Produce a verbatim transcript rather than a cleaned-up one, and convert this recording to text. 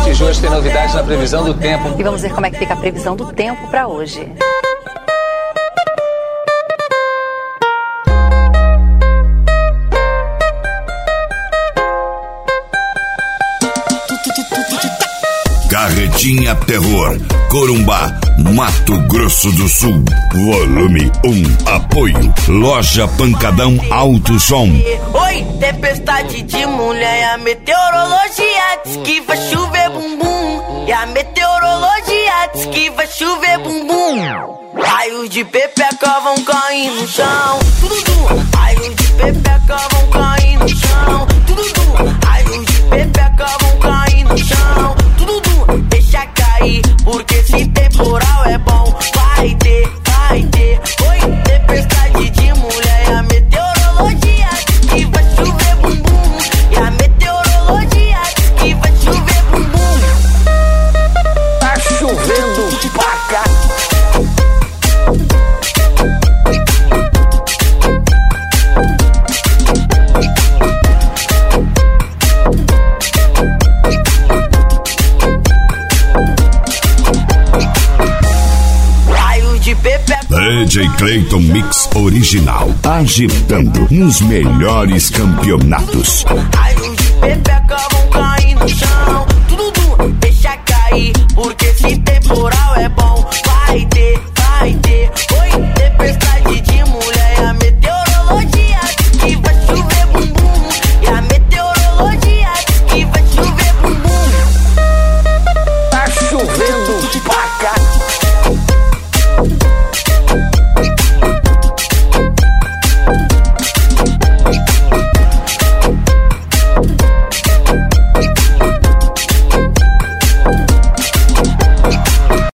de hoje tem novidades na previsão do tempo. E vamos ver como é que fica a previsão do tempo para hoje. Carretinha Terror, Corumbá, Mato Grosso do Sul. Volume um. Apoio Loja Pancadão Alto Som. Oi, tempestade de mulher. E a meteorologia diz que vai chover bumbum. E a meteorologia diz que vai chover bumbum. Raios de pepeca vão cair no chão. Tudo do. Raios de pepeca vão cair no chão. Tudo do. Raios de pepeca vão cair no chão. Tudo do. Deixa cair, porque esse temporal é bom. Vai ter, vai ter. Oi, tempestade de mulher. E a meteorologia diz que vai chover bumbum. E a meteorologia diz que vai chover bumbum. Tá chovendo pra cá. D J Clayton Mix Original, agitando nos melhores campeonatos. Raios de pepeca vão